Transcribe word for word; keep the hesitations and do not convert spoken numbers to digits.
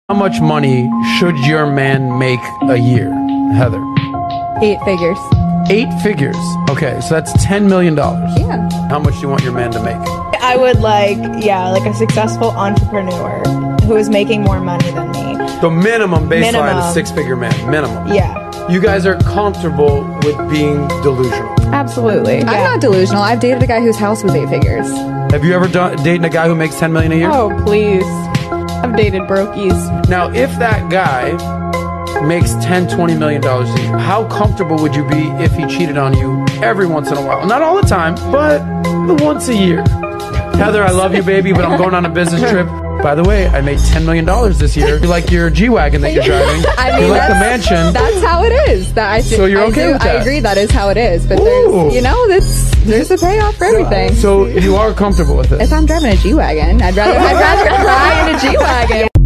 How much money should your man make a year, Heather? Eight figures. Eight figures. Okay, so that's ten million dollars. Yeah. How much do you want your man to make? I would like, yeah, like a successful entrepreneur who is making more money than me. The minimum baseline Minimum. is six-figure man. Minimum. Yeah. You guys are comfortable with being delusional. Absolutely. I'm Yeah. not delusional. I've dated a guy whose house was eight figures. Have you ever done dating a guy who makes ten million a year? Oh, please. I've dated brokies. Now, if that guy makes ten, twenty million dollars a year, how comfortable would you be if he cheated on you every once in a while? Not all the time, but once a year. Heather, I love you, baby, but I'm going on a business trip. By the way, I made ten million dollars this year. You like your G-Wagon that you're driving. I mean, you like the that's- mansion. That's how it is. That I So you're I okay do, with that? I agree that is how it is. But Ooh. there's, you know, that's, there's a payoff for everything. So you are comfortable with it? If I'm driving a G-Wagon, I'd rather, I'd rather cry in a G-Wagon.